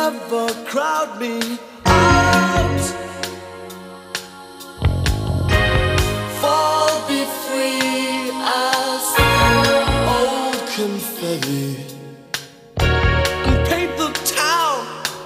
never crowd me out. Fall, be free as old confetti, and paint the town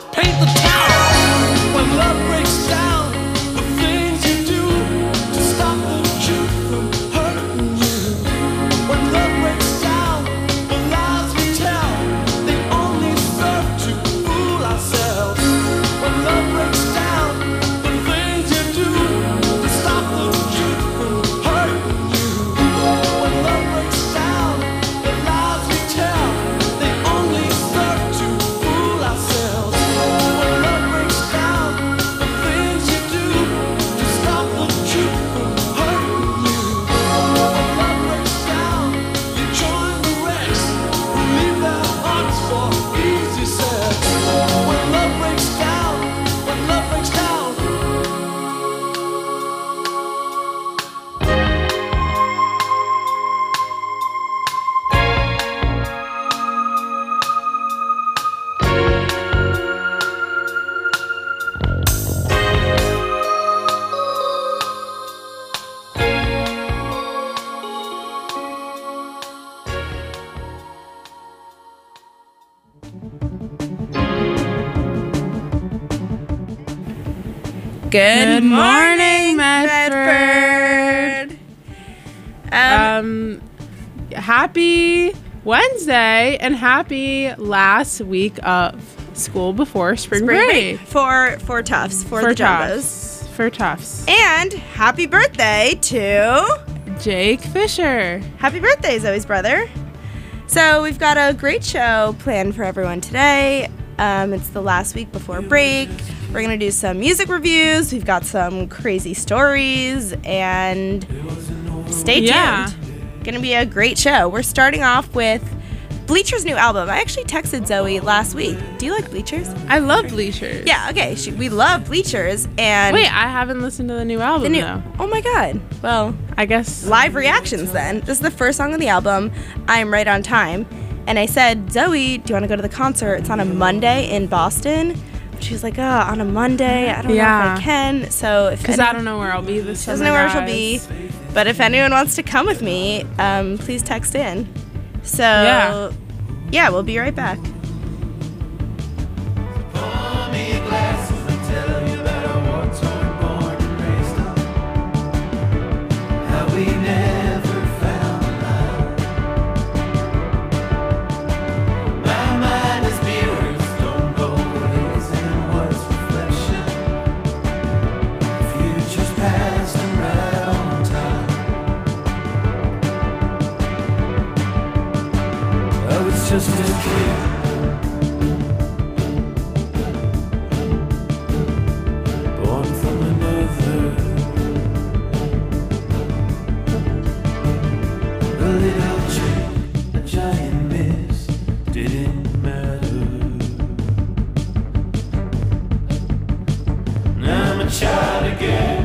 when love breaks down. The things you do to stop the truth from hurting you. When love breaks down, the lies we tell, they only serve to fool ourselves. When love breaks down, the things you do to stop the truth from hurting you. When love breaks down, the lies we tell, they only serve to fool ourselves. When love breaks down, the things you do to stop the truth from hurting you. When love breaks down, you join the wrecks who leave their hearts for easy sex. When love breaks down, when love breaks down. Good morning, Medford. Happy Wednesday and happy last week of school before spring break. For Tufts, for the Jumbos. For Tufts. And happy birthday to Jake Fisher. Happy birthday, Zoe's brother. So we've got a great show planned for everyone today. It's the last week before break. We're going to do some music reviews. We've got some crazy stories, and stay tuned. Yeah. Going to be a great show. We're starting off with Bleacher's new album. I actually texted Zoe last week. Do you like Bleachers? I love Bleachers. Yeah, okay. We love Bleachers. And wait, I haven't listened to the new album, though. Oh my god. Well, I guess. Live reactions then. This is the first song on the album, I'm Right on Time. And I said, Zoe, do you want to go to the concert? It's on a Monday in Boston. She was like, oh, on a Monday? I don't know if I can. So because I don't know where I'll be this summer. Doesn't know where she'll be. But if anyone wants to come with me, please text in. So, yeah, we'll be right back. Just a kid, born from another. A little trick, a giant miss, didn't matter. Now I'm a child again.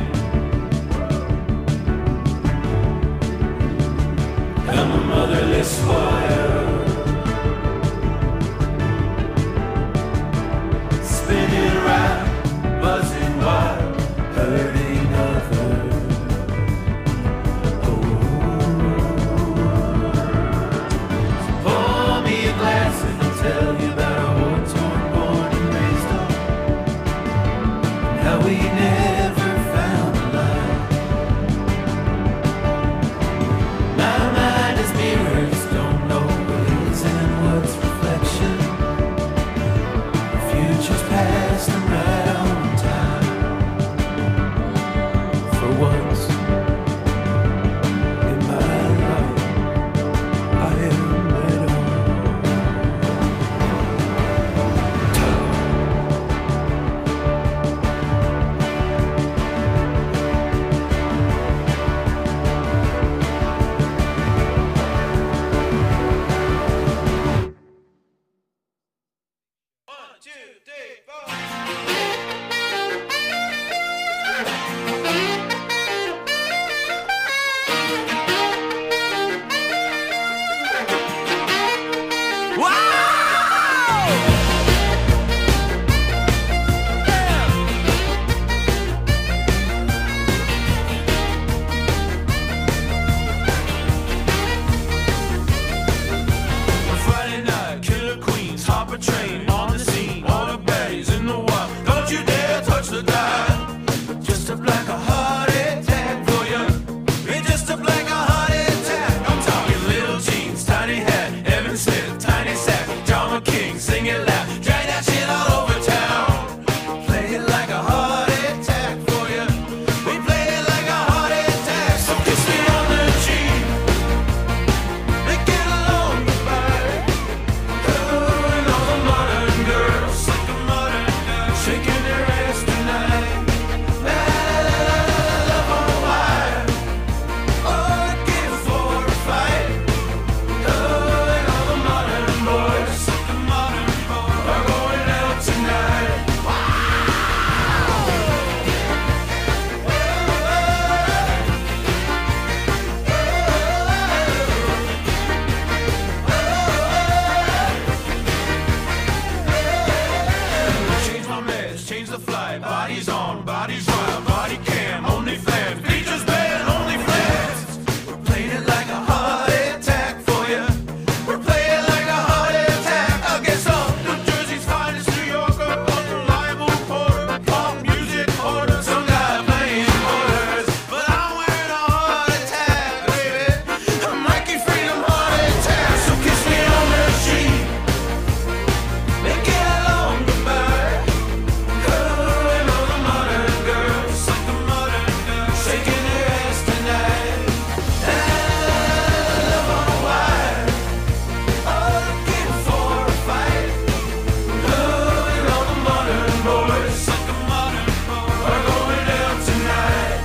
I'm a motherless warrior. Buzzing wild, hurting others. Oh. So pour me a glass and I'll tell you about our war-torn, born and raised on, and how we never found a line. My mind is mirrors, don't know what is and what's reflection. The future's past and right on. Once in my life, I am right on time. One, two, three, four. a flight. Bodies on, bodies wild, body cam, only fans. Features band, only fans. We're playing it like a heart attack for you. We're playing like a heart attack against all New Jersey's finest New Yorker, unreliable reporter, pop music order, some guy playing quarters. But I'm wearing a heart attack, baby. I'm Mikey Freedom heart attack. So kiss me on the cheek. Make it a long goodbye. Going on the modern girls, like the modern girls, shaking their ass tonight. And love on a wire, looking for a fight. Going on the modern boys, like the modern boys, are going down tonight.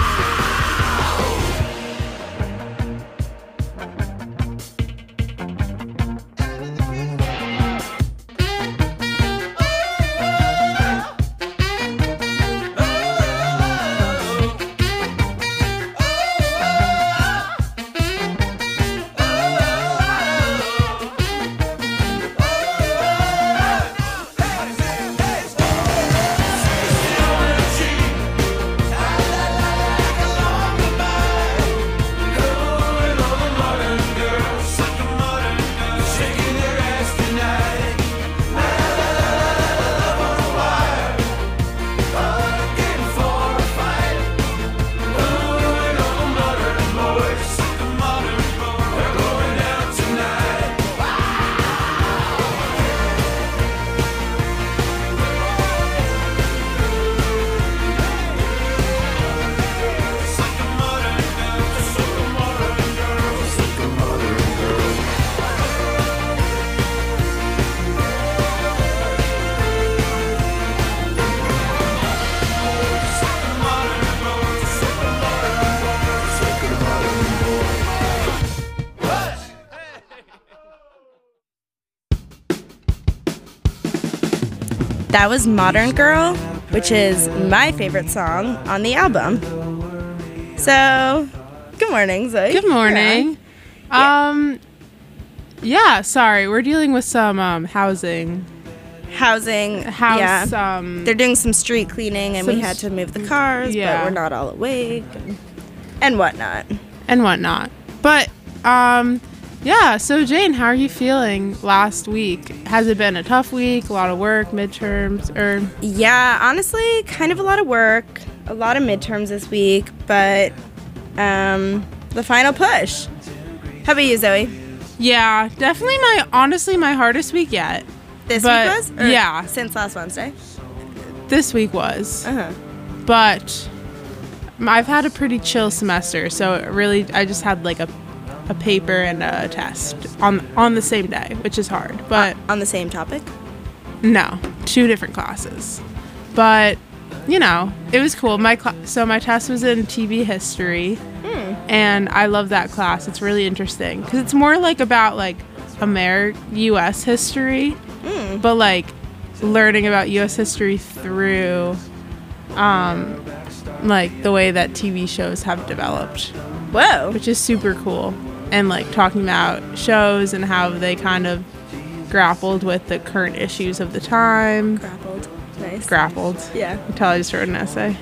That was Modern Girl, which is my favorite song on the album. So, good morning, Zoe. Good morning. Yeah, sorry, we're dealing with some housing. Housing. House, Yeah. They're doing some street cleaning, and we some had to move the cars, yeah. but we're not all awake and whatnot. and whatnot. But, yeah, so Jane, how are you feeling last week? Has it been a tough week, a lot of work, midterms, or? Yeah, honestly, kind of a lot of work, a lot of midterms this week, but the final push. How about you, Zoe? Yeah, definitely my hardest week yet. This But, week was? Or yeah. Since last Wednesday? This week was. Uh-huh. But I've had a pretty chill semester, so really I just had like a paper and a test on the same day, which is hard. But On the same topic? no, 2 different classes. But you know, it was cool. So my test was in TV history, and I love that class. It's really interesting because it's more like about like U.S. history, but like learning about U.S. history through like the way that TV shows have developed, Whoa. which is super cool. And like talking about shows and how they kind of grappled with the current issues of the time. Grappled. Nice. Grappled. Yeah. Until I just wrote an essay.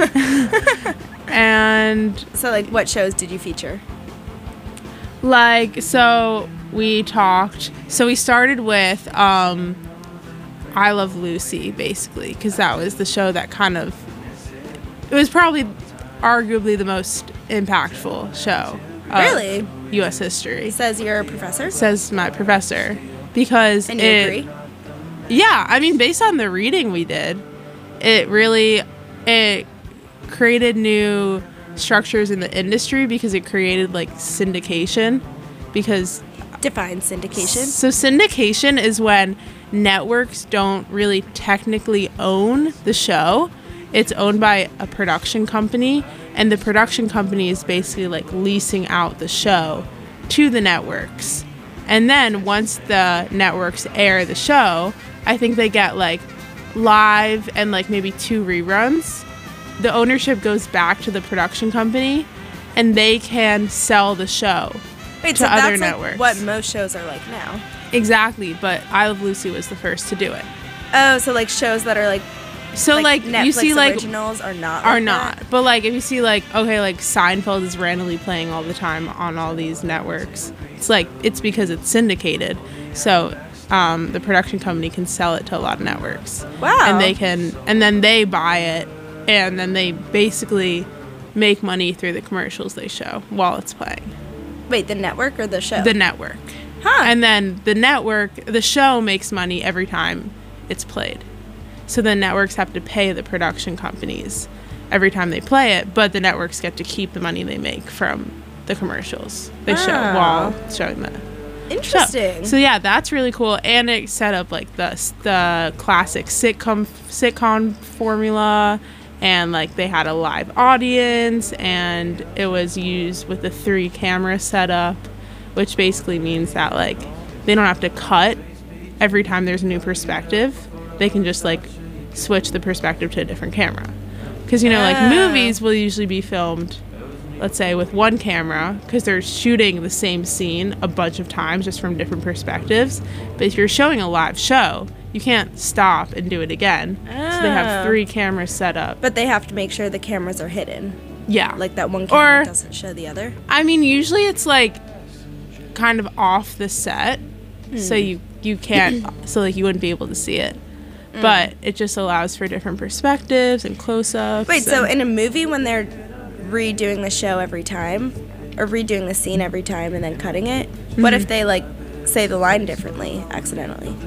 And So, like, what shows did you feature? like, so we talked. So we started with I Love Lucy, basically, because that was the show that kind of, it was probably arguably the most impactful show of Really? U.S. history, Says you're a professor? says my professor, because And you agree? Yeah, I mean, based on the reading we did, it created new structures in the industry because it created like syndication. Because Define syndication. so syndication is when networks don't really technically own the show. It's owned by a production company, and the production company is basically like leasing out the show to the networks. And then once the networks air the show, I think they get like live and like maybe 2 reruns. The ownership goes back to the production company, and they can sell the show Wait, to so other that's networks. like what most shows are like now. Exactly, but I Love Lucy was the first to do it. Oh, so like shows that are like So like Netflix you see like originals are not are like not. that? But like if you see like okay, like Seinfeld is randomly playing all the time on all these networks. It's because it's syndicated. So the production company can sell it to a lot of networks. Wow. And then they buy it, and then they basically make money through the commercials they show while it's playing. Wait, the network or the show? The network. Huh. And then the show makes money every time it's played. So the networks have to pay the production companies every time they play it, but the networks get to keep the money they make from the commercials they show while showing the Interesting. show. So yeah, that's really cool, and it set up like the classic sitcom formula, and like they had a live audience, and it was used with a 3-camera setup, which basically means that like they don't have to cut every time there's a new perspective. They can just like switch the perspective to a different camera, because like movies will usually be filmed, let's say, with one camera, because they're shooting the same scene a bunch of times just from different perspectives. But if you're showing a live show, you can't stop and do it again. So they have 3 cameras set up. But they have to make sure the cameras are hidden. Yeah. Like that one camera Or- doesn't show the other. I mean, usually it's like kind of off the set, so you can't, so like you wouldn't be able to see it. But it just allows for different perspectives and close-ups. Wait, so and- in a movie when they're redoing the show every time, or redoing the scene every time and then cutting it, what if they like say the line differently accidentally?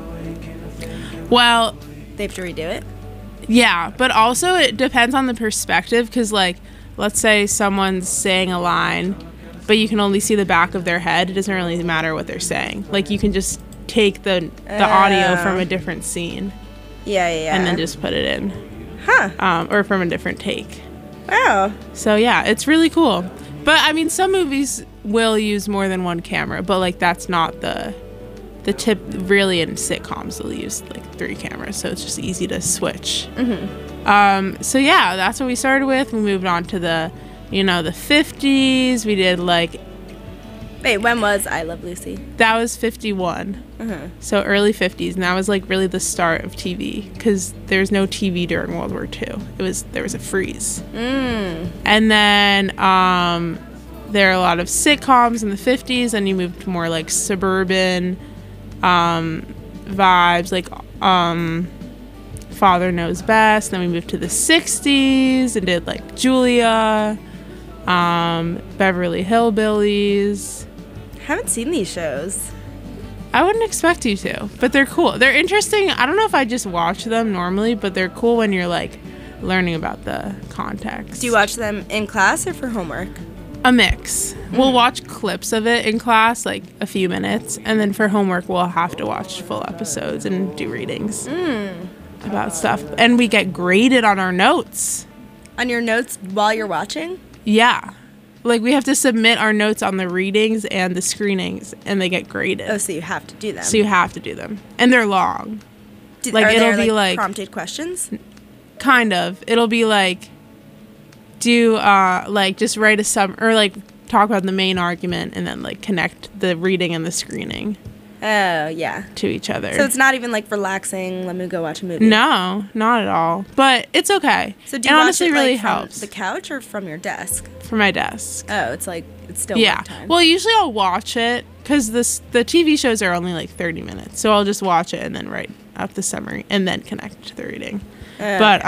well, They have to redo it? yeah, but also it depends on the perspective, because like let's say someone's saying a line, but you can only see the back of their head. It doesn't really matter what they're saying. Like you can just take the audio from a different scene Yeah. and then just put it in, or from a different take. Wow. So yeah, it's really cool. But I mean, some movies will use more than one camera, but like that's not the tip. Really, in sitcoms they'll use like 3 cameras, so it's just easy to switch. So yeah, that's what we started with. We moved on to the the 50s. We did like, Wait, when was I Love Lucy? that was 51. So early 50s, and that was like really the start of TV, because there's no TV during World War II. There was a freeze. And then there are a lot of sitcoms in the 50s, and you moved to more like suburban vibes, like Father Knows Best. Then we moved to the 60s and did like Julia, Beverly Hillbillies. Haven't seen these shows. I wouldn't expect you to, but they're cool. They're interesting. I don't know if I just watch them normally, but they're cool when you're like learning about the context. Do you watch them in class or for homework? A mix. We'll watch clips of it in class, like a few minutes, and then for homework we'll have to watch full episodes and do readings about stuff. And we get graded on our notes. On your notes while you're watching? Yeah. Like we have to submit our notes on the readings and the screenings, and they get graded. Oh, so you have to do them. So you have to do them. And they're long. like, are it'll there, be like prompted questions? kind of. It'll be like do like just write a or like talk about the main argument and then like connect the reading and the screening Oh, yeah. to each other. So it's not even like relaxing, let me go watch a movie. No, not at all. But it's okay. So do it you watch honestly it, really like, from helps the couch or from your desk? for my desk. Oh, it's like it's still Yeah. work time. Well, usually I'll watch it because the TV shows are only like 30 minutes. So I'll just watch it and then write up the summary and then connect to the reading. But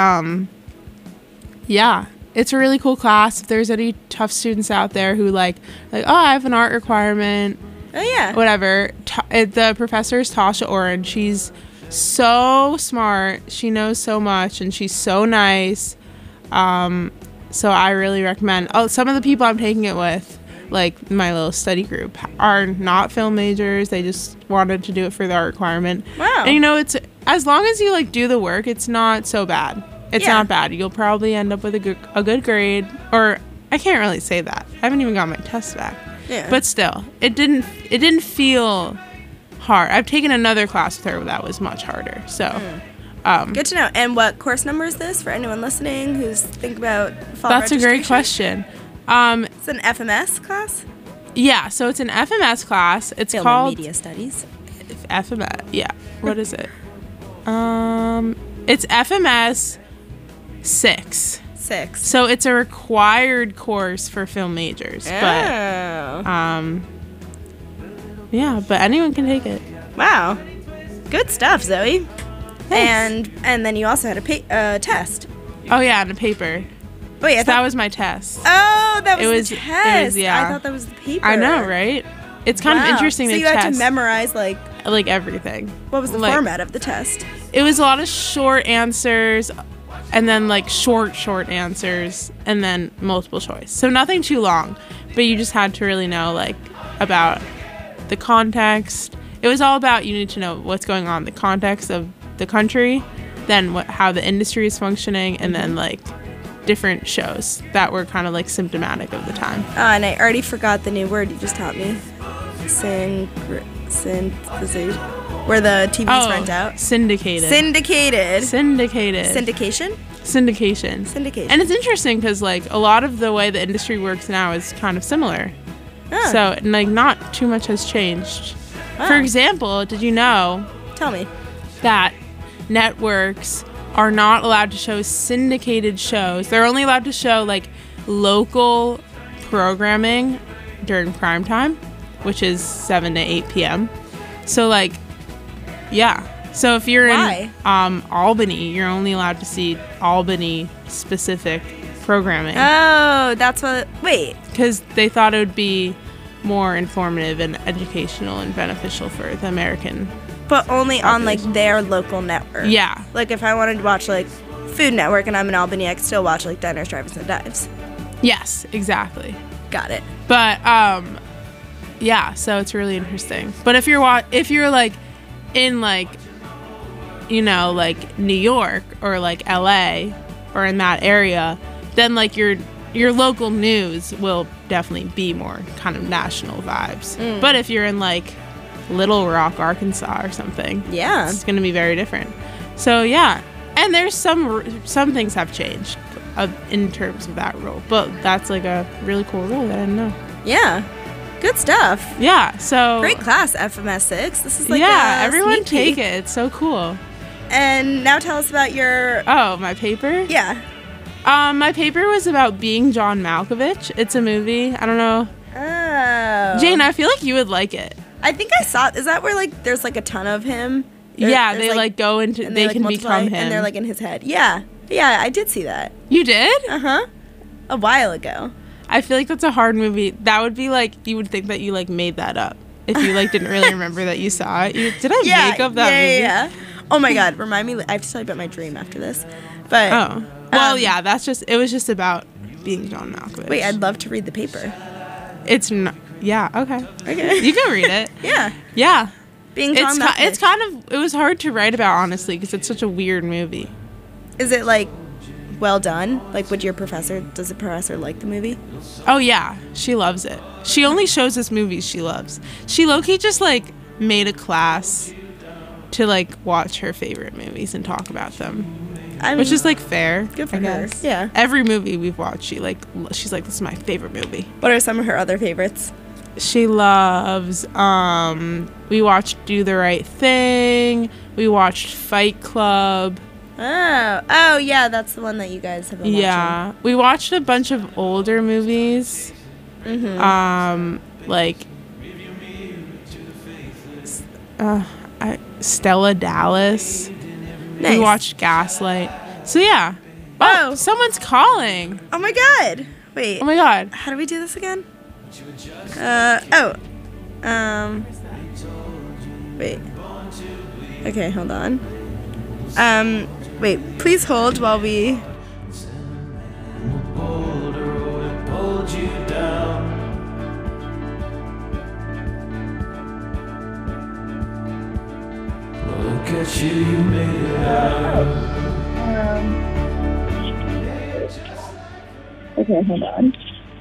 yeah, it's a really cool class. If there's any tough students out there who like oh, I have an art requirement, oh yeah. whatever. The professor is Tasha Oren. She's so smart. She knows so much, and she's so nice. So I really recommend. Oh, some of the people I'm taking it with, like my little study group, are not film majors. They just wanted to do it for the art requirement. Wow. And it's as long as you like do the work, it's not so bad. It's Yeah. not bad. You'll probably end up with a good grade. Or I can't really say that. I haven't even got my test back. Yeah. But still, it didn't feel hard. I've taken another class with her that was much harder. So, Good to know. And what course number is this for anyone listening who's thinking about fall that's a great registration? question. It's an FMS class? Yeah, so it's an FMS class. It's Film called and Media Studies. FMS. Yeah. What is it? It's FMS 6. 6. So it's a required course for film majors. Oh. But yeah, but anyone can take it. Wow. Good stuff, Zoe. And then you also had a test. Oh yeah, and a paper. Wait, That was my test. Oh, that was It the was- test. yeah. I thought that was the paper. I know, right? It's kind of Wow. interesting So to you had test to memorize, like, like everything. what was the Like, format of the test? It was a lot of short answers, and then like short answers, and then multiple choice. So nothing too long, but you just had to really know like about the context. It was all about, you need to know what's going on, the context of the country, then how the industry is functioning, and then like different shows that were kind of like symptomatic of the time. And I already forgot the new word you just taught me. Synthesization. Where the TVs rent out. Syndicated. Syndicated. Syndicated. Syndication? Syndication. Syndication. And it's interesting because like a lot of the way the industry works now is kind of similar. Ah, So like not too much has changed. Wow. For example, did you know tell me. that networks are not allowed to show syndicated shows? They're only allowed to show like local programming during prime time, which is 7 to 8 p.m. So like, yeah. So if you're Why? in Albany, you're only allowed to see Albany specific programming Oh, that's what. Wait. because they thought it would be more informative and educational and beneficial for the American. But only on, like, their local network. Yeah. Like, if I wanted to watch, like, Food Network and I'm in Albany, I could still watch, like, Diners, Drive-Ins, and Dives. Yes, exactly. Got it. But yeah, so it's really interesting. But if you're like in like, you know, like New York or like LA or in that area, then like your local news will definitely be more kind of national vibes. But if you're in like Little Rock, Arkansas or something, Yeah. it's going to be very different. So yeah, and there's some things have changed in terms of that rule, but that's like a really cool rule that I didn't know. Yeah. Good stuff. Yeah, so Great class, FMS 6. This is like yeah, a everyone sneak take peek. it. It's so cool. And now tell us about your. Oh, my paper? Yeah. My paper was about Being John Malkovich. It's a movie. I don't know. Oh. Jane, I feel like you would like it. I think I saw. Is that where like there's like a ton of him? Yeah, There's, they like go into. and They like, can multiply, become him. and they're like in his head. Yeah. Yeah, I did see that. You did? A while ago. I feel like that's a hard movie. That would be like you would think that you like made that up if you like didn't really remember that you saw it. Did I make up that movie? Yeah. Oh my god, remind me. I have to tell you about my dream after this. But Oh. Well, yeah. That's just. It was just about being John Malkovich. wait, I'd love to read the paper. It's not. Yeah. Okay. Okay. You can read it. Yeah. Yeah. Being John Malkovich. It's kind of. It was hard to write about, honestly, because it's such a weird movie. Is it like well done? Like, does the professor like the movie? Oh yeah, she loves it. She only shows us movies she loves. She low-key just like made a class to like watch her favorite movies and talk about them, I mean, which is like fair. good for I her. guess. Yeah. Every movie we've watched, she's like, this is my favorite movie. What are some of her other favorites? She loves. We watched Do the Right Thing. We watched Fight Club. Oh yeah, that's the one that you guys have been watching. Yeah, we watched a bunch of older movies. Like Stella Dallas. Nice. We watched Gaslight. So yeah. Oh. Someone's calling. Oh my god. Wait. Oh my god. How do we do this again? Wait. Okay, hold on. Wait, please hold while we. Pulled you down. Look at you, you made it out. Okay, hold on.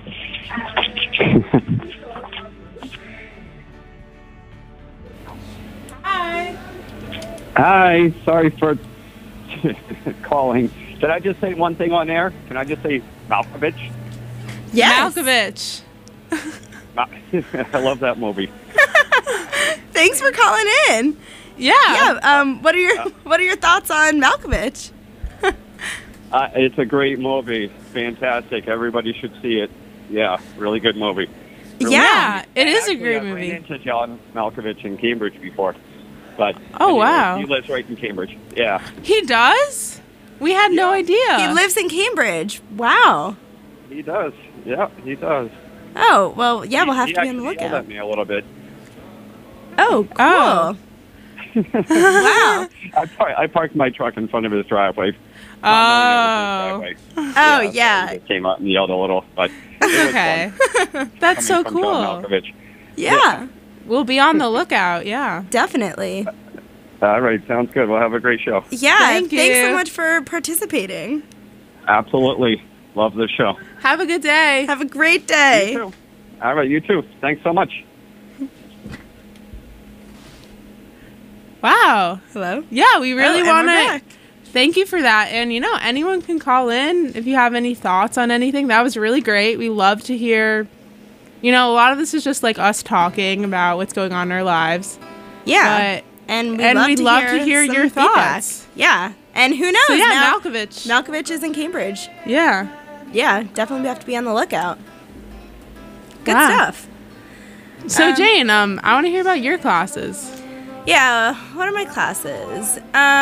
Hi. Hi, sorry for calling. Did I just say one thing on air? Can I just say Malkovich? Yes. Malkovich. I love that movie. Thank Thanks for calling in. Yeah. Yeah. What are your thoughts on Malkovich? It's a great movie. Fantastic. Everybody should see it. Yeah, really good movie. Really Yeah. It is a Actually, great I've ran movie. into John Malkovich in Cambridge before. But Oh, anyway, wow. He lives right in Cambridge. Yeah. He does? We had no idea. He lives in Cambridge. Wow. He does. Yeah, he does. Oh, well, yeah, we'll have He to be on the actually yelled lookout. at me a little bit. Oh, cool. Oh. Wow. I parked my truck in front of his driveway. Oh. Not knowing it was his driveway. Oh, So yeah. he just came out and yelled a little, but it was Okay. fun That's so coming from John cool. Malkovich. Yeah, We'll be on the lookout. Yeah. definitely. All right, sounds good. We'll have a great show. Yeah, Thank thanks so you. much for participating. Absolutely. Love the show. Have a good day. Have a great day. You too. All right, you too. Thanks so much. Wow. Hello? Yeah, we really and want we're to back. thank you for that. And, anyone can call in if you have any thoughts on anything. That was really great. We love to hear, a lot of this is just like us talking about what's going on in our lives. Yeah. But, and we'd love to hear some your feedback. thoughts. Yeah. And who knows? So, yeah, now, Malkovich. Malkovich is in Cambridge. Yeah. Yeah, definitely have to be on the lookout. Good Wow. stuff. So, Jane, I want to hear about your classes. Yeah, what are my classes?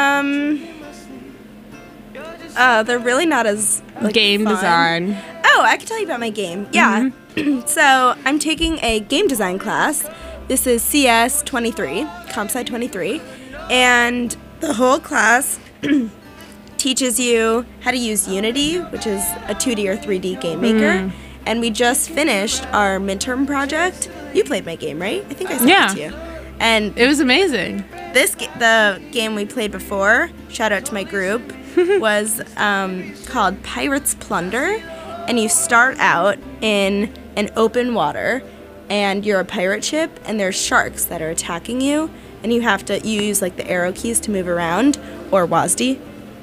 They're really not as Game fun. design. Oh, I can tell you about my game. Yeah. So I'm taking a game design class. This is CS 23, Comp Sci 23, and the whole class teaches you how to use Unity, which is a 2D or 3D game maker. And we just finished our midterm project. You played my game, right? I think I sent Yeah. it to you. And It was amazing. the game we played before, shout out to my group, was called Pirates Plunder, and you start out in an open water, and you're a pirate ship, and there's sharks that are attacking you, and you use like the arrow keys to move around, or WASD,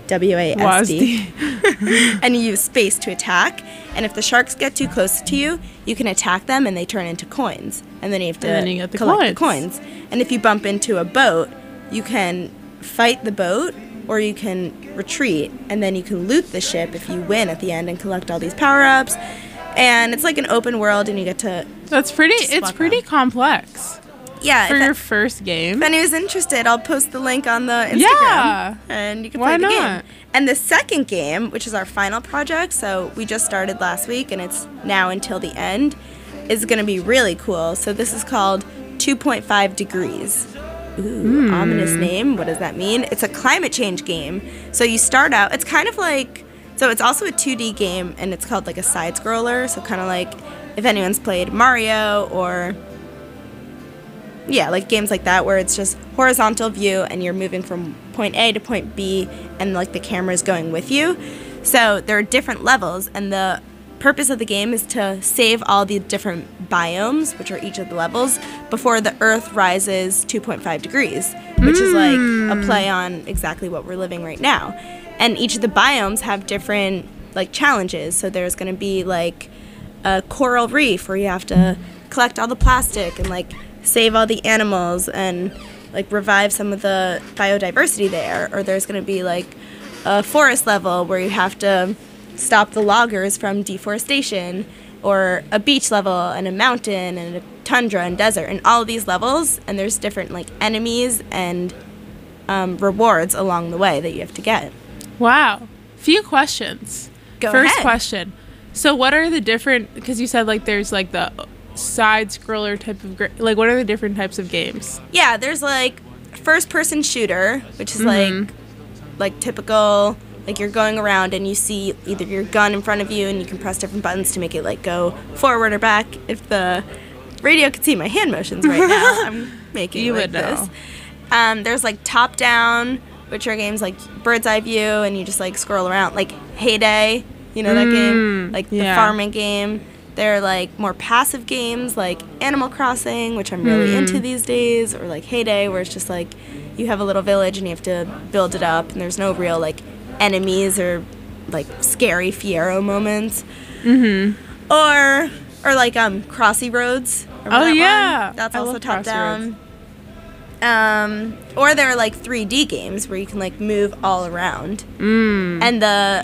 WASD, and you use space to attack. And if the sharks get too close to you, you can attack them, and they turn into coins, and then you have to And then you get the collect the coins. coins. And if you bump into a boat, you can fight the boat or you can retreat, and then you can loot the ship if you win at the end and collect all these power-ups. And it's like an open world, and you get to It's walk pretty around. complex yeah. for If your first game. anyone's interested, I'll post the link on the Instagram, Yeah. and you can Why play the not? game. And the second game, which is our final project, so we just started last week, and it's now until the end, is going to be really cool. So this is called 2.5 Degrees. Ooh, ominous name. What does that mean? It's a climate change game. So you start out, it's kind of like, so it's also a 2D game, and it's called like a side scroller. So kind of like if anyone's played Mario or, yeah, like games like that where it's just horizontal view and you're moving from point A to point B and like the camera's going with you. So there are different levels, and the purpose of the game is to save all the different biomes, which are each of the levels, before the Earth rises 2.5 degrees, which is like a play on exactly what we're living right now. And each of the biomes have different like challenges. So there's going to be like a coral reef where you have to collect all the plastic and like save all the animals and like revive some of the biodiversity there. Or there's going to be like a forest level where you have to stop the loggers from deforestation, or a beach level and a mountain and a tundra and desert, and all of these levels, and there's different like enemies and rewards along the way that you have to get. Wow. Few questions. Go First ahead. question. So what are the different, because you said like there's like the side scroller type of, like what are the different types of games? Yeah, there's like first person shooter, which is like typical, like you're going around and you see either your gun in front of you and you can press different buttons to make it like go forward or back. If the radio could see my hand motions right now, I'm making You like would know. this. There's like top down, which are games like bird's eye view and you just like scroll around, like Heyday, you know that game, like the yeah. farming game. They're like more passive games like Animal Crossing, which I'm really into these days, or like Heyday, where it's just like you have a little village and you have to build it up, and there's no real like enemies or like scary Fiero moments. Or like Crossy Roads. Remember Oh, that yeah. one? That's I also love top Crossy Roads. down. Or there are like 3D games where you can like move all around. And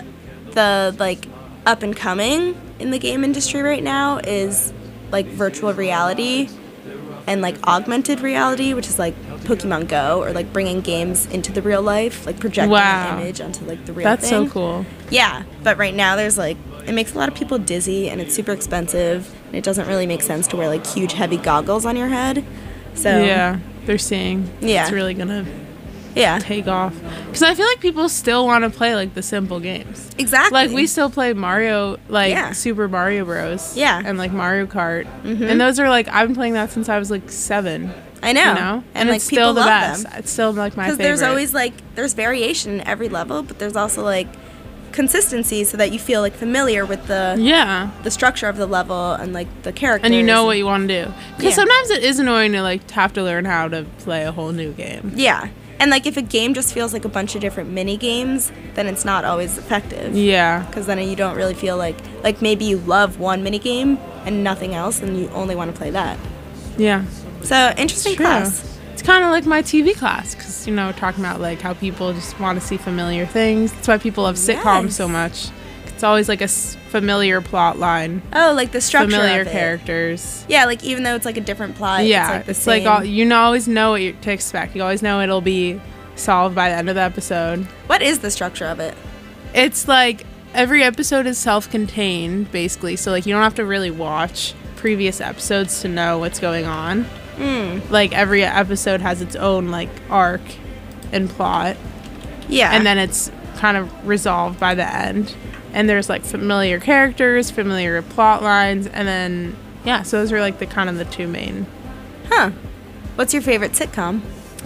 the like up and coming in the game industry right now is like virtual reality and like augmented reality, which is like Pokemon Go, or like bringing games into the real life, like projecting an image onto like the real That's thing. so cool. Yeah, but right now there's like, it makes a lot of people dizzy and it's super expensive and it doesn't really make sense to wear like huge heavy goggles on your head. So Yeah, they're seeing. Yeah. It's really gonna yeah, take off. Because I feel like people still want to play like the simple games. exactly. Like we still play Mario, like Yeah. Super Mario Bros. Yeah. And like Mario Kart. And those are like, I've been playing that since I was like 7. I know. You know? And like it's still people the love best. them. It's still like my Because favorite. there's always like, there's variation in every level, but there's also like consistency so that you feel like familiar with Yeah. the structure of the level and like the characters. And you know what you want to do. Because Yeah. sometimes it is annoying to like have to learn how to play a whole new game. Yeah. And like if a game just feels like a bunch of different mini games, then it's not always effective. Yeah. Because then you don't really feel like maybe you love one mini game and nothing else, and you only want to play that. Yeah. So interesting True. class. It's kind of like my TV class because, you know, talking about like how people just want to see familiar things. That's why people love sitcoms Yes. so much. It's always like a familiar plot line, Oh, like the structure familiar of it. characters. Yeah, like even though it's like a different plot, Yeah, it's it's like like the same. you always know what to expect. You always know it'll be solved by the end of the episode. What is the structure of it? It's like every episode is self-contained, basically. So like you don't have to really watch previous episodes to know what's going on. Like every episode has its own like arc and plot, Yeah. and then it's kind of resolved by the end. And there's like familiar characters, familiar plot lines, and then yeah. So those are like the kind of the two main. Huh. What's your favorite sitcom?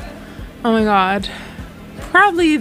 Oh my god, probably.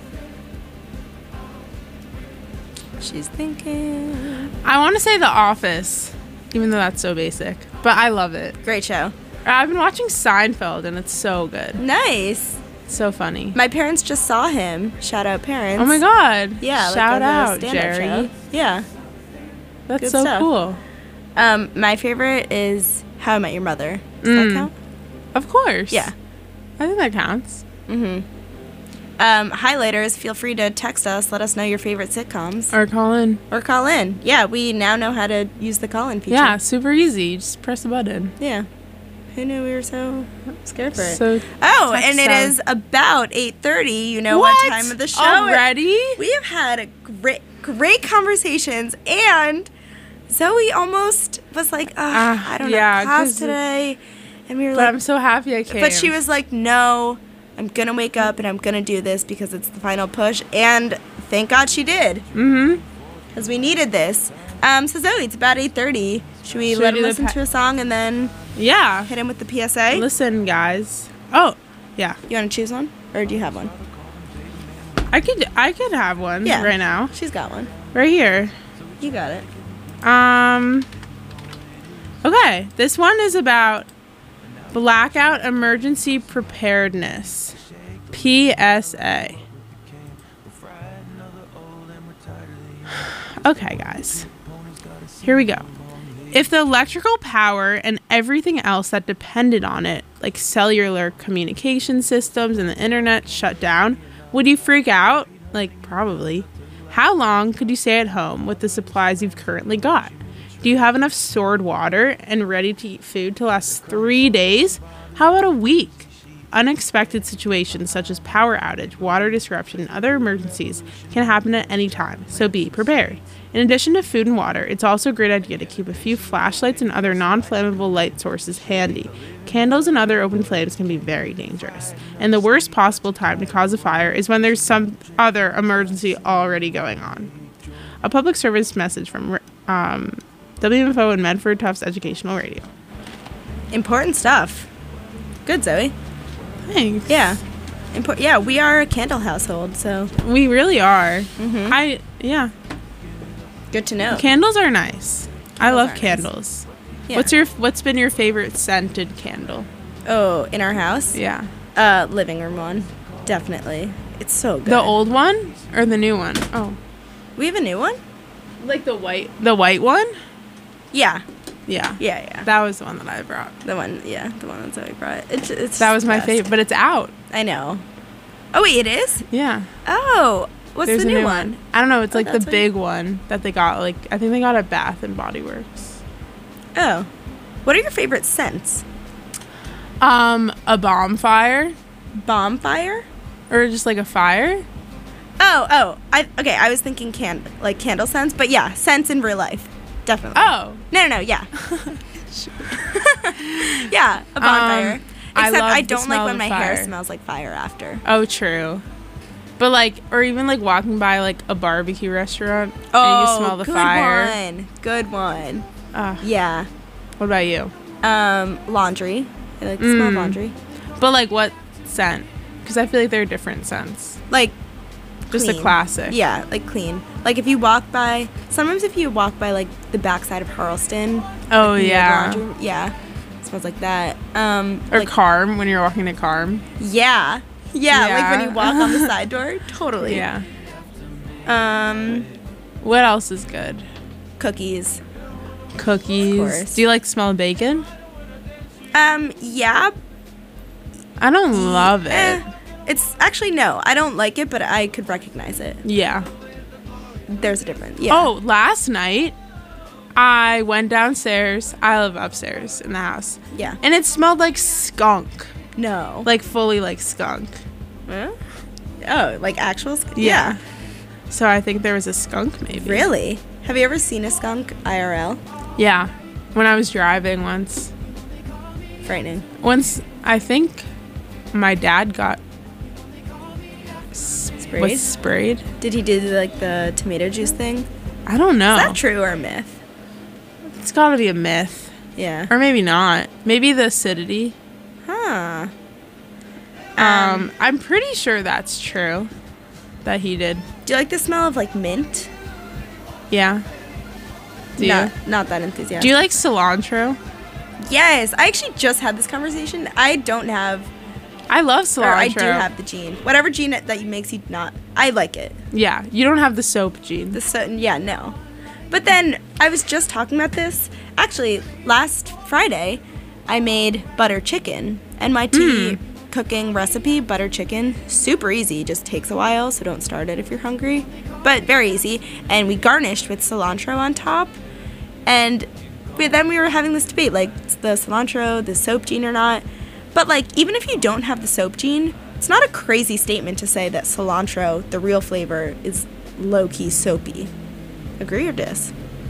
She's thinking. I want to say The Office, even though that's so basic, but I love it. Great show. I've been watching Seinfeld, and it's so good. Nice. It's so funny. My parents just saw him. Shout out parents. Oh my god. Yeah. like Shout on the out, stand-up Jerry. show. Yeah. That's Good so stuff. cool. My favorite is How I Met Your Mother. Does that count? Of course. Yeah. I think that counts. Highlighters, feel free to text us. Let us know your favorite sitcoms. Or call in. Or call in. Yeah, we now know how to use the call in feature. Yeah, super easy. You just press the button. Yeah. Who knew we were so scared for it? So Oh, text and it us. is about 8:30. You know what time of the show? Already? We have had great conversations, and Zoe almost was like, I don't yeah, have class 'cause- today. And we were But like, I'm so happy I came. but she was like, no, I'm going to wake up and I'm going to do this because it's the final push. And thank God she did. Mm-hmm. Because we needed this. So Zoe, it's about 8:30. Should we Should let we him do the listen to a song and then Yeah. hit him with the PSA? Listen, guys. Oh, yeah. You want to choose one? Or do you have one? I could have one Yeah. right now. She's got one. Right here. You got it. Okay, this one is about blackout emergency preparedness. PSA. Okay, guys. Here we go. If the electrical power and everything else that depended on it, like cellular communication systems and the internet, shut down, would you freak out? Like, probably. How long could you stay at home with the supplies you've currently got? Do you have enough stored water and ready-to-eat food to last 3 days? How about a week? Unexpected situations such as power outage, water disruption, and other emergencies can happen at any time, so be prepared. In addition to food and water, it's also a great idea to keep a few flashlights and other non-flammable light sources handy. Candles and other open flames can be very dangerous, and the worst possible time to cause a fire is when there's some other emergency already going on. A public service message from WMFO and Medford Tufts Educational Radio. Important stuff. Good, Zoe. Thanks. Yeah. Yeah, we are a candle household, so We really are. Mm-hmm. Yeah. good to know. Candles are nice. I love are nice. candles. Yeah. What's been your favorite scented candle? Oh, in our house? Yeah. Living room one. Definitely. It's so good. The old one or the new one? Oh. We have a new one? Like the white one? Yeah. Yeah. Yeah. That was the one that I brought. The one that Zoe brought. It's That was the my best. favorite, but it's out. I know. Oh wait, it is? Yeah. Oh, what's There's the a new one? I don't know. It's like the that's what big one that they got. Like, I think they got at Bath and Body Works. Oh. What are your favorite scents? A bonfire Bonfire? or just like a fire. Oh. I was thinking candle scents, but yeah, scents in real life. Definitely. Oh, No, yeah. Yeah, a bonfire. I Except love I the don't smell like when of my fire. hair smells like fire after. oh, true. But like, or even like walking by like a barbecue restaurant and you smell the good fire. one. Good one. Ugh. Yeah. What about you? Laundry. I like the smell of Mm. laundry. But like, what scent? Because I feel like there are different scents. Like Just a clean. classic. Yeah, like clean. Like if you walk by, sometimes if you walk by like the backside of Harleston. Oh near the yeah. laundry- yeah. It smells like that. Or like, Carm when you're walking to Carm. yeah. Yeah, like when Yeah. you walk on the side door. Totally. Yeah. What What else is good? cookies. Cookies. Of course. Do you like smell bacon? Yeah. I don't love it. It's actually no, I don't like it, but I could recognize it. Yeah. There's a difference. Yeah. Oh, last night I went downstairs. I live upstairs in the house. Yeah. And it smelled like skunk. No. Like fully like skunk. Huh? Oh, like actual skunk? Yeah. So I think there was a skunk maybe. Really? Have you ever seen a skunk IRL? Yeah. When I was driving once. Frightening. Once I think my dad got Sprayed? was sprayed. Did he do like the tomato juice thing? I don't know. Is that true or a myth? It's got to be a myth. Yeah. Or maybe not. Maybe the acidity. Huh. I'm pretty sure that's true. That he did. Do you like the smell of like mint? Yeah. Do you? Not that enthusiastic. Do you like cilantro? Yes. I actually just had this conversation. I don't have, I love cilantro. or I do have the gene. Whatever gene that makes you not, I like it. Yeah, you don't have the soap gene. Yeah, no. But then I was just talking about this. Actually, last Friday, I made butter chicken, and my tea cooking recipe, butter chicken, super easy. Just takes a while, so don't start it if you're hungry. But very easy. And we garnished with cilantro on top. And then we were having this debate, like, is the cilantro the soap gene or not? But like, even if you don't have the soap gene, it's not a crazy statement to say that cilantro, the real flavor, is low-key soapy. Agree or dis?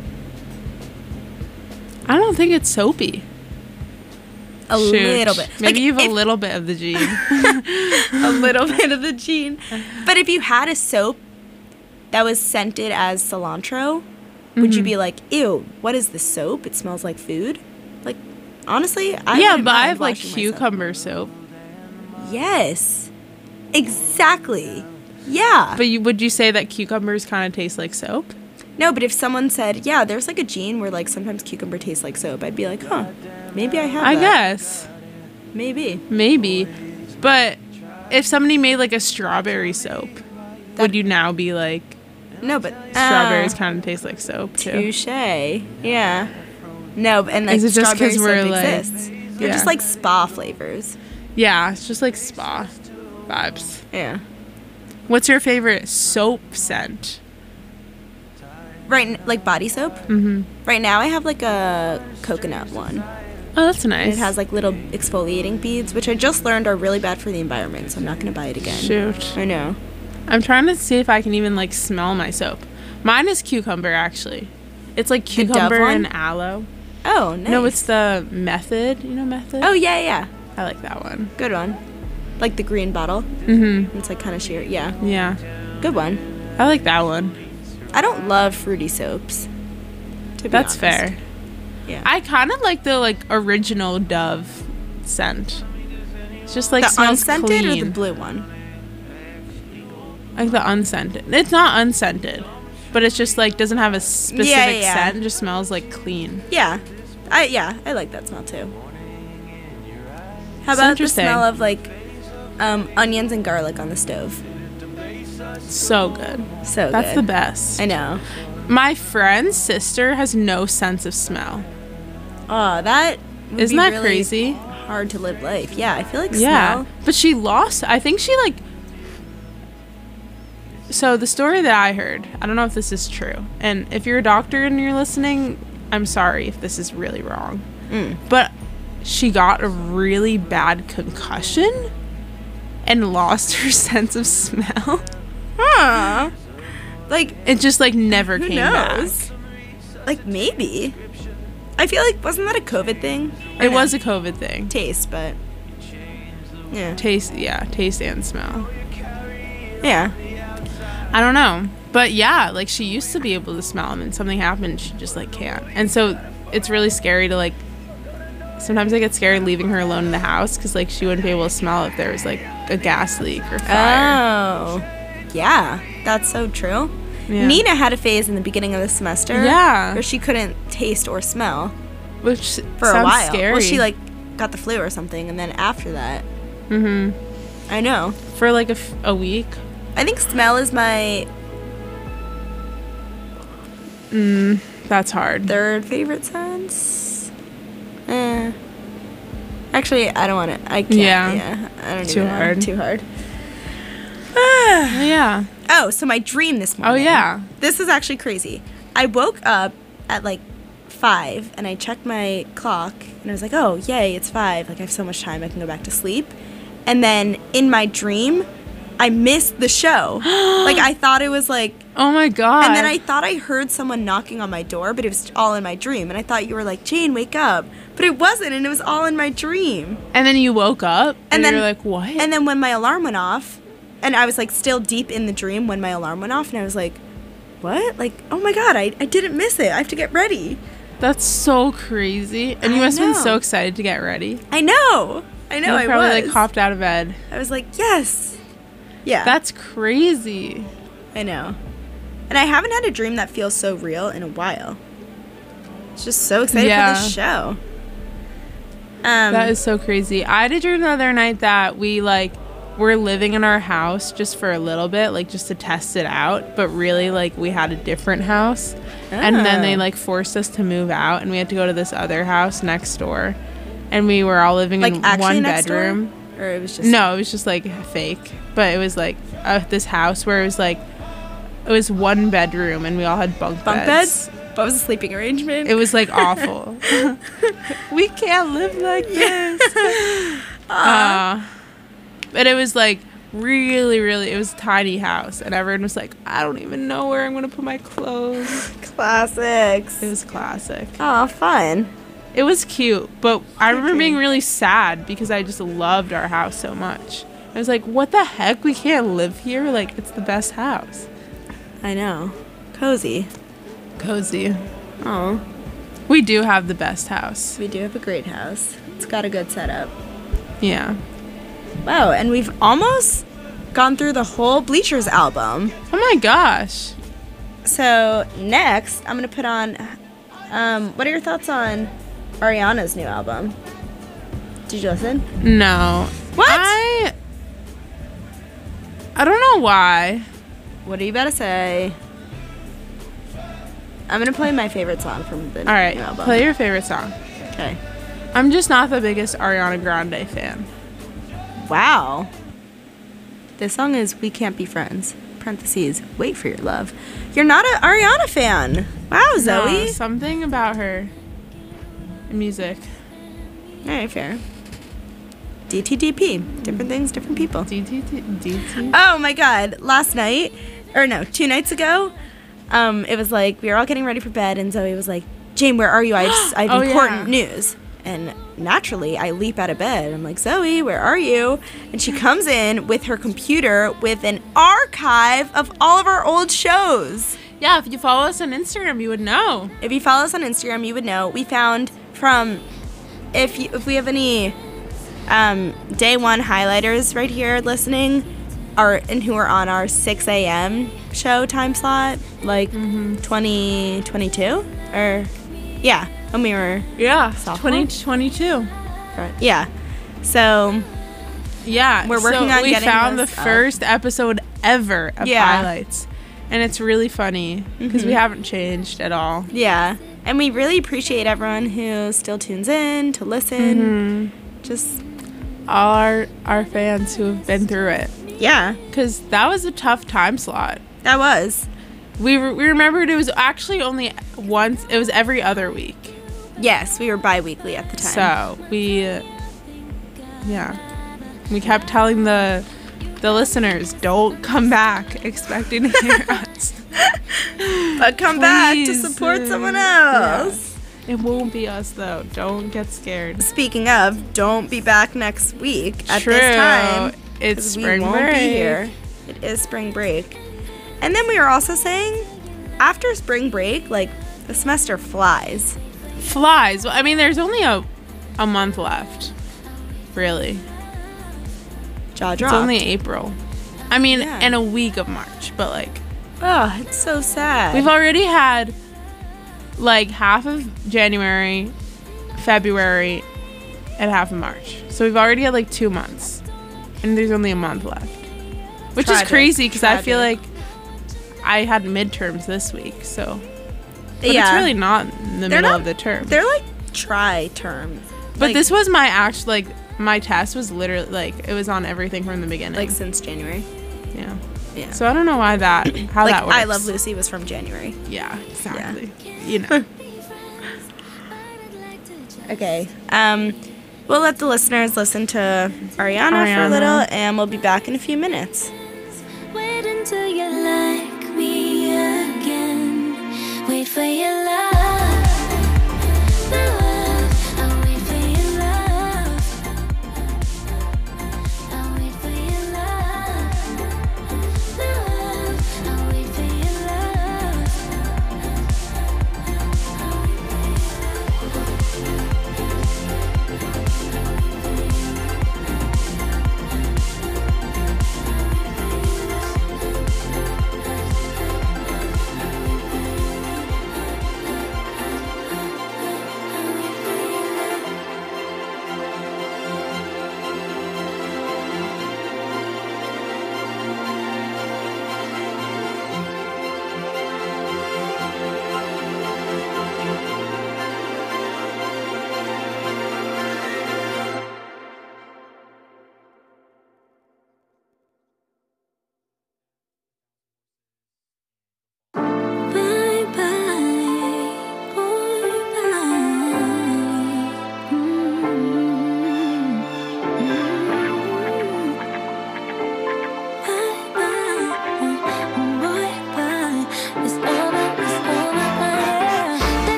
I don't think it's soapy. A Shoot. little bit. Maybe you have if- a little bit of the gene. a little bit of the gene. But if you had a soap that was scented as cilantro, would you be like, ew, what is the soap? It smells like food? Like, honestly, I Yeah, wouldn't but I mind have like washing myself. cucumber soap. Yes. Exactly. Yeah. But would you say that cucumbers kind of taste like soap? No, but if someone said, yeah, there's like a gene where like sometimes cucumber tastes like soap, I'd be like, huh, maybe I have I that. guess. Maybe. Maybe. But if somebody made like a strawberry soap, would you now be like, No, but strawberries kind of taste like soap too? touche. Yeah. No, and like Is it just 'cause strawberry we're, soap like- exists. They're yeah. just like spa flavors. Yeah, it's just like spa vibes. Yeah. What's your favorite soap scent? Like body soap. Mm-hmm. Right now, I have like a coconut one. Oh, that's And nice. it has like little exfoliating beads, which I just learned are really bad for the environment, so I'm not gonna buy it again. Shoot. I know. I'm trying to see if I can even like smell my soap. Mine is cucumber actually. It's like Dove cucumber one? and aloe. Oh, nice. No, it's the Method. You know Method? Oh yeah. I like that one. Good one. Like the green bottle. Mm-hmm. It's like kind of sheer. Yeah. Yeah. Good one. I like that one. I don't love fruity soaps. To be That's honest. fair. Yeah. I kind of like the like original Dove scent. It's just like the smells unscented clean. or the blue one? Like the unscented. It's not unscented, but it's just like doesn't have a specific yeah. scent. It just smells like clean. Yeah. I like that smell too. How It's about the interesting. smell of like onions and garlic on the stove? So good. So That's good. the best. I know. My friend's sister has no sense of smell. Oh, that would Isn't be that really crazy? hard to live life. Yeah, I feel like Yeah. smell. But she lost. I think she like. So the story that I heard, I don't know if this is true. And if you're a doctor and you're listening, I'm sorry if this is really wrong. But she got a really bad concussion and lost her sense of smell. Huh. Like, It just like never who came knows? back. Like, maybe. I feel like, wasn't that a COVID thing? Or It no? was a COVID thing. Taste, but. Yeah. Taste and smell. Yeah. I don't know. But yeah, like she used to be able to smell them and something happened, she just like can't. And so it's really scary to like, sometimes I get scared leaving her alone in the house because like she wouldn't be able to smell if there was like a gas leak or fire. Oh. Yeah. That's so true. Yeah. Nina had a phase in the beginning of the semester. Yeah. Where she couldn't taste or smell Which for a sounds while. scary. Well, she like got the flu or something, and then after that. I know. for like a week. I think smell is my That's hard. third favorite sense. Actually, I don't want to. I can't. Yeah. Yeah. I don't Too even know. hard. Too hard. Yeah. Oh, so my dream this morning. Oh yeah. This is actually crazy. I woke up at like 5 and I checked my clock and I was like, oh, yay, it's 5. Like, I have so much time. I can go back to sleep. And then in my dream, I missed the show. Like, I thought it was like, Oh my god. and then I thought I heard someone knocking on my door, but it was all in my dream. And I thought you were like, Jane, wake up. But it wasn't, and it was all in my dream. And then you woke up and then you're like, what? And then when my alarm went off, and I was like still deep in the dream when my alarm went off, and I was like, what? Like, oh my god, I didn't miss it. I have to get ready. That's so crazy. And you I must have been know. so excited to get ready. I know. I know. You I probably was. like hopped out of bed. I was like, yes. Yeah. That's crazy. I know. And I haven't had a dream that feels so real in a while. It's just so excited Yeah. for this show. That is so crazy. I had a dream the other night that we like were living in our house just for a little bit, like just to test it out, but really like we had a different house. And then they Oh. like forced us to move out and we had to go to this other house next door. And we were all living like in actually one next door? bedroom. Or it was just No, it was just like fake. But it was like this house where it was like it was one bedroom and we all had bunk beds? What was the sleeping arrangement? It was like awful. We can't live like this. But it was like really, really, it was a tiny house. And everyone was like, I don't even know where I'm going to put my clothes. Classics. It was classic. Oh, fun. It was cute. But I remember dream. being really sad because I just loved our house so much. I was like, what the heck? We can't live here? Like, it's the best house. I know. Cozy. Cozy. Oh, We do have the best house. we do have a great house. It's got a good setup. Yeah. Wow, and we've almost gone through the whole Bleachers album. Oh my gosh. So next, I'm gonna put on. What are your thoughts on Ariana's new album? Did you listen? No. What? I don't know why. What are you about to say? I'm gonna play my favorite song from the All right, new album. play your favorite song. Okay. I'm just not the biggest Ariana Grande fan. Wow. This song is "We Can't Be Friends." Parentheses. Wait for your love. You're not an Ariana fan. Wow, Zoe. No, something about her music. All right, fair. DTDP. Different things, different people. DT. Oh my god, last night, or no, 2 nights ago, it was like, we were all getting ready for bed, and Zoe was like, Jane, where are you? I have Oh, important yeah. news. And naturally, I leap out of bed. I'm like, Zoe, where are you? And she comes in with her computer with an archive of all of our old shows. Yeah, if you follow us on Instagram, you would know. If you follow us on Instagram, you would know. We found from, if we have any day one highlighters right here listening, and who are on our 6 a.m. show time slot, like 2022, or yeah, when we were Yeah, Sophomore? 2022. yeah. So Yeah, We're working on we getting found the those up. first episode ever of Yeah. highlights. and it's really funny because we haven't changed at all. Yeah. And we really appreciate everyone who still tunes in to listen. Just All our fans who have been through it, yeah, because that was a tough time slot. that was. We remembered it was actually only once. It was every other week. Yes, we were bi-weekly at the time. So we kept telling the listeners, don't come back expecting to hear us. But come back to Please. support someone else. It won't be us though. Don't get scared. Speaking of, don't be back next week at True. this time. It's 'cause spring we won't break. be here. It is spring break. And then we were also saying, after spring break, like, the semester flies. Flies. Well, I mean, there's only a month left. Really. Jaw It's dropped. only April. I mean, Yeah. and a week of March, but like Oh, it's so sad. we've already had like half of January, February, and half of March. So we've already had like 2 months, and there's only a month left, which Tragic, is crazy because I feel like tragic. I had midterms this week, so but yeah. it's really not in the They're middle not- of the term. They're like tri-term. But like, this was my actual like my test was literally like it was on everything from the beginning. like since January. yeah. Yeah. So I don't know why how like that works. I Love Lucy was from January. Yeah, exactly. You know. Okay. We'll let the listeners listen to Ariana for a Ariana. little, and we'll be back in a few minutes. Wait until you like me again. Wait for your love. I'll wait for your love. I'll wait for your love. I'll wait for your love.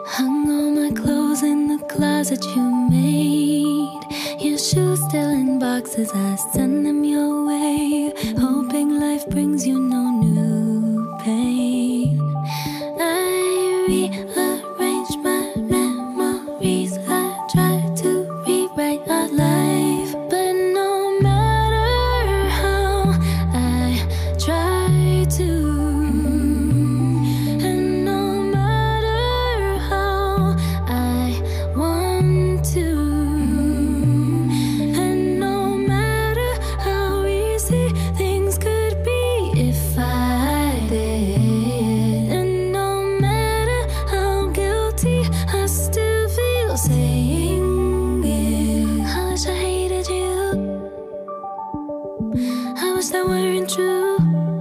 Hung all my clothes in the closet you made. Your shoes still in boxes, I send them your way. Hoping life brings you no new pain. I rearrange my memories. I try to rewrite our life, but no matter how I try to, and no matter how I want to, and no matter how easy things could be if I did, and no matter how guilty I still feel saying it. I wish I hated you. I wish that weren't true.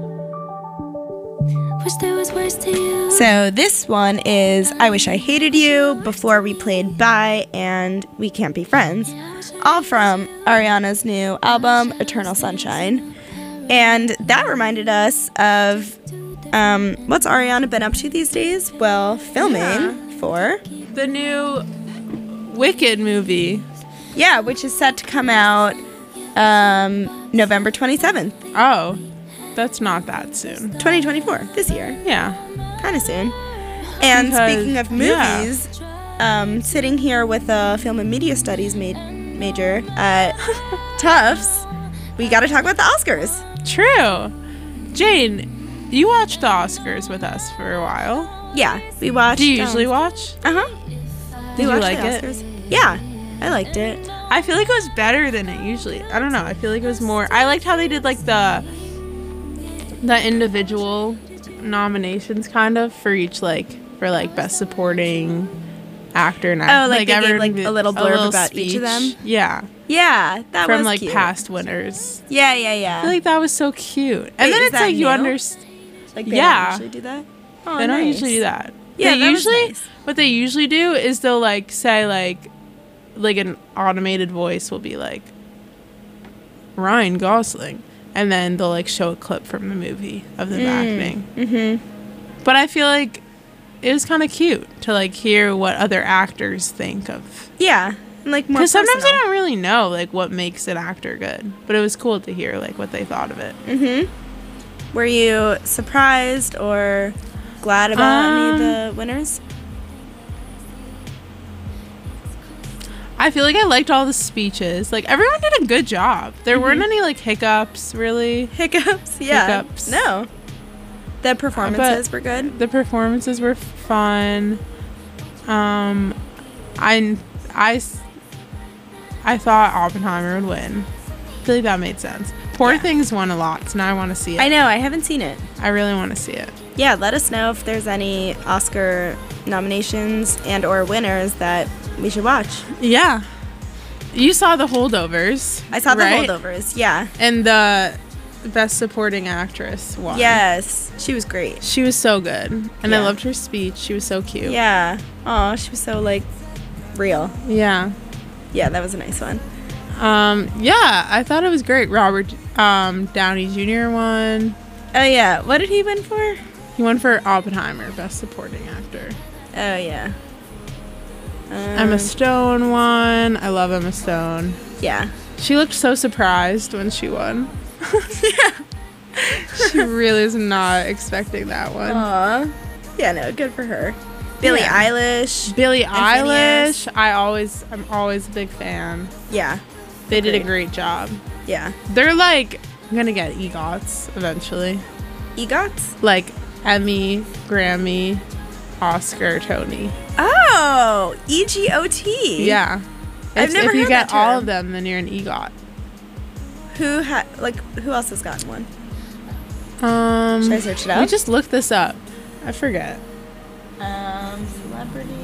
Wish there was worse to you. So this one is I Wish I Hated You, before we played Bye, and We Can't Be Friends. All from Ariana's new album, Eternal Sunshine. And that reminded us of what's Ariana been up to these days? Well, filming for... The new Wicked movie. Yeah, which is set to come out November 27th, Oh, that's not that soon. 2024, this year. Yeah. Kind of soon. And Because- speaking of yeah. movies, sitting here with a film and media studies major at Tufts, we got to talk about the Oscars. True. Jane, you watched the Oscars with us for a while. Yeah, we watched. Do you usually watch? Uh-huh. Did you watched like the it? Oscars. Yeah, I liked it. I feel like it was better than it usually. I don't know. I feel like it was more. I liked how they did like the individual nominations kind of for each for best supporting actor and Oh, like they gave, everyone like, did a little blurb about each of speech. them? Yeah, Yeah, that from was cute. past winners. Yeah, yeah, yeah. I feel like that was so cute. And Wait, then is it's that like you new? understand. Like they yeah. don't usually do that? Oh, They don't nice. usually do that. Yeah, they that was usually nice. what they usually do is they'll say like an automated voice will be like Ryan Gosling, and then they'll show a clip from the movie of them acting. Mm-hmm. But I feel like it was kind of cute to hear what other actors think of, Yeah, and more because sometimes I personal. don't really know what makes an actor good. But it was cool to hear what they thought of it. Mm-hmm. Were you surprised or glad about any of the winners? I feel like I liked all the speeches. Everyone did a good job. There weren't any hiccups, really. Hiccups? Yeah. Hiccups. No. The performances were good. The performances were fun. I thought Oppenheimer would win. I feel like that made sense. Poor Things won a lot, so now I want to see it. I know, I haven't seen it. I really want to see it. Yeah, let us know if there's any Oscar nominations and or winners that we should watch. Yeah. You saw The Holdovers. I saw right? the Holdovers, yeah. And the Best Supporting Actress won. Yes, she was great. She was so good. And I Yeah. loved her speech. She was so cute. Yeah. Oh, she was so real. Yeah. Yeah, that was a nice one. Yeah, I thought it was great. Robert Downey Jr. won. Oh yeah, what did he win for? He won for Oppenheimer, Best Supporting Actor. Oh yeah. Emma Stone won. I love Emma Stone. Yeah. She looked so surprised when she won. She really was not expecting that one. Aw. Yeah, no, good for her. Billie Yeah. Eilish. Billie Phineas. Eilish, I'm always a big fan. Yeah. They did a Agreed. great job. Yeah. They're gonna get EGOTs eventually. EGOTs? Emmy, Grammy, Oscar, Tony. Oh, EGOT. Yeah. I've never if you heard get that all term. of them, then you're an EGOT. Who else has gotten one? Should Should I search it We up? just looked this up. I forget. Celebrities.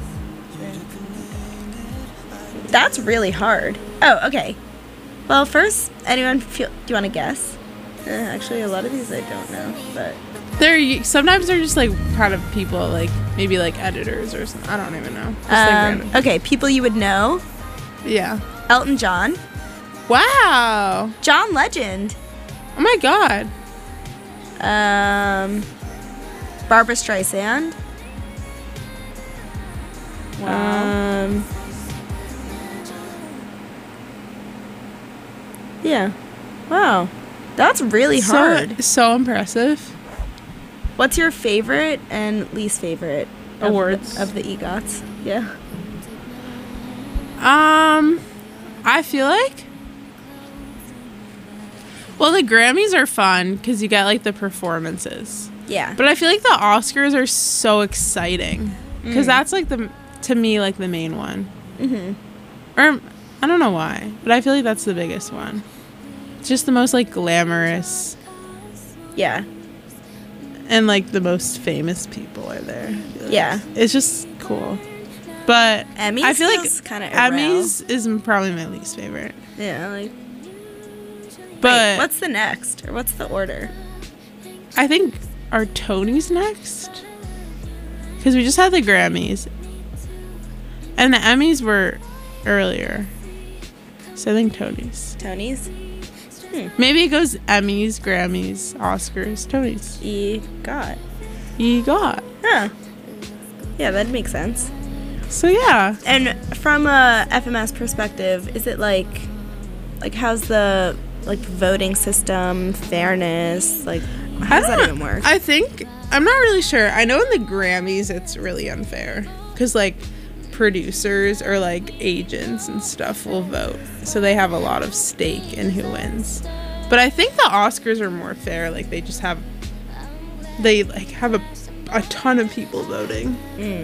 That's really hard. Oh, okay. Well, first, do you want to guess? Actually, a lot of these I don't know, but Sometimes they're just kind of people maybe editors or something. I don't even know. Just random. okay, people you would know. Yeah. Elton John, Wow. John Legend, Oh my god. Barbara Streisand, Wow. Yeah. Wow. That's really hard. So impressive. What's your favorite and least favorite Awards. of the EGOTs? Yeah. I feel like, well, the Grammys are fun because you get like the performances, Yeah. but I feel like the Oscars are so exciting because that's like to me like the main one. Or I don't know why, but I feel like that's the biggest one. It's just the most like glamorous Yeah. and like the most famous people are there. I feel like. Yeah. It's just cool. But Emmys I feel like feels kinda Emmys is probably my least favorite. Yeah, like. But Wait, what's the next, or what's the order? I think are Tonys next? Because we just had the Grammys. And the Emmys were earlier. So I think Tonys. Tonys. Maybe it goes Emmys, Grammys, Oscars, Tonys. EGOT. You got. Huh. Yeah, that makes sense. So yeah. And from a FMS perspective, is it like how's the like voting system, fairness, like how does that even work? I think, I'm not really sure. I know in the Grammys it's really unfair. Because like producers or like agents and stuff will vote. So they have a lot of stake in who wins. But I think the Oscars are more fair. Like they just have, they like have a ton of people voting.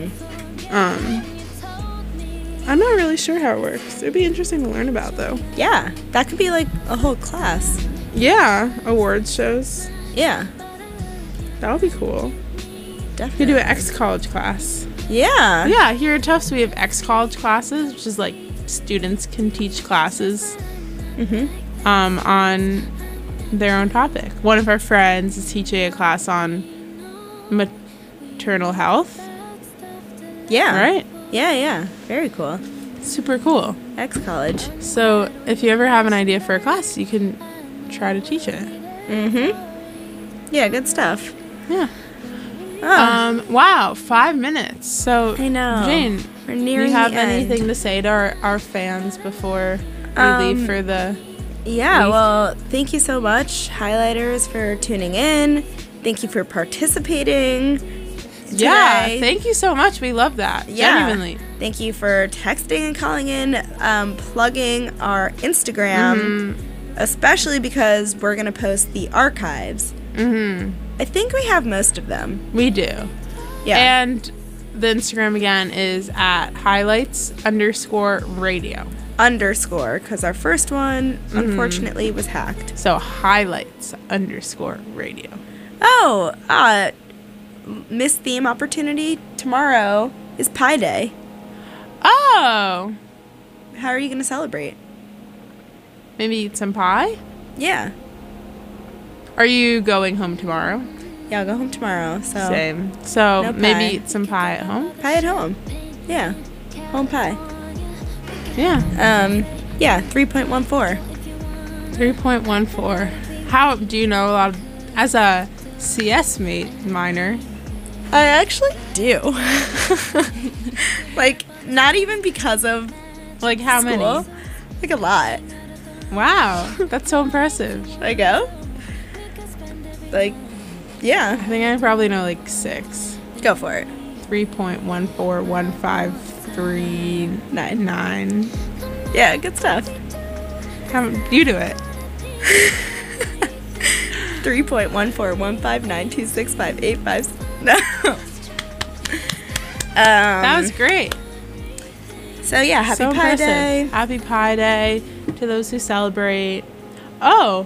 I'm not really sure how it works. It'd be interesting to learn about though. Yeah, that could be like a whole class. Yeah, awards shows. Yeah, That would be cool. You definitely. could do an ex-college class. Yeah. Yeah, here at Tufts we have ex-college classes, which is like students can teach classes on their own topic. One of our friends is teaching a class on maternal health. Yeah. Right? Yeah. Very cool. Super cool. Ex-college. So if you ever have an idea for a class, you can try to teach it. Yeah, good stuff. Yeah. Oh, Wow, 5 minutes. So I know. Jane, We're do nearing you have the end. anything to say to our fans before we leave for the Yeah, week? well, thank you so much, Highlighters, for tuning in. Thank you for participating. Yeah, today. thank you so much. We love that. Yeah. Genuinely. Thank you for texting and calling in, plugging our Instagram, especially because we're going to post the archives. I think we have most of them. We do. Yeah. And the Instagram again is at highlights_radio. Underscore, because our first one, unfortunately, was hacked. So highlights_radio. Oh, Miss Theme opportunity. Tomorrow is Pi Day. Oh, How are you going to celebrate? maybe eat some pie? Yeah. Are you going home tomorrow? Yeah, I'll go home tomorrow. So Same. So No pie. maybe eat some pie at home? Pie at home. Yeah. Home pie. Yeah. Yeah, 3.14. 3.14. How do you know a lot as a CS minor? I actually do. Like, not even because of Like how school. many? Like a lot. Wow, that's so impressive. Should I go? Like, I yeah. think I probably know like 6. Go for it. 3.1415399. Yeah, good stuff. How you do it? 3.14159265856. No. That was great. So yeah, happy So Pi impressive. Day. Happy Pi Day to those who celebrate. Oh.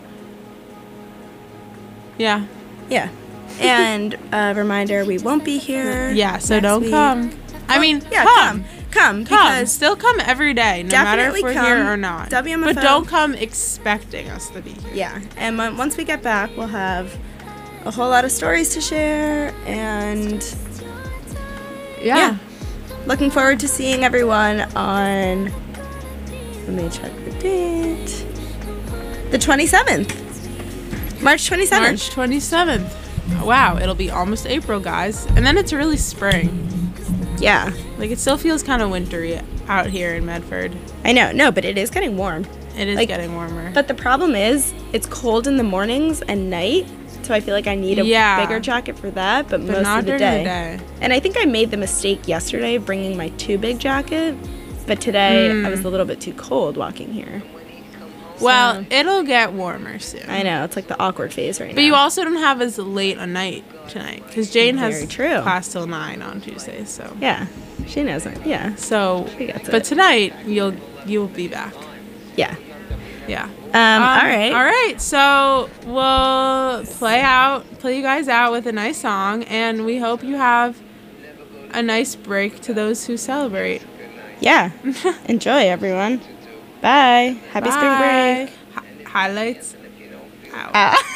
Yeah. Yeah. And a reminder, we won't be here. Yeah, so next don't week. come. I mean, Yeah, come. Come, Come. because Still come every day, no matter if Definitely we're come. here or not. WMFO. But don't come expecting us to be here. yeah. And once we get back, we'll have a whole lot of stories to share, and Yeah. looking forward to seeing everyone on, let me check the date, the 27th. March 27th. March 27th. Wow, it'll be almost April, guys. And then it's really spring. Yeah. Like, it still feels kind of wintry out here in Medford. I know. No, but it is getting warm. It is Like, getting warmer. But the problem is, it's cold in the mornings and night, so I feel like I need a bigger jacket for that, but most not of the during day. the day. And I think I made the mistake yesterday of bringing my too big jacket, but today I was a little bit too cold walking here. Well, So- it'll get warmer soon. I know, it's like the awkward phase right now. But you also don't have as late a night tonight, because Jane has Very true. class till 9 on Tuesdays. So, Yeah, she knows it. Yeah. so, She gets but it. tonight you'll be back. Yeah. Yeah. All right. All right. So we'll play you guys out with a nice song, and we hope you have a nice break to those who celebrate. Yeah. Enjoy, everyone. Bye. Happy spring break. Highlights. Out. Ah.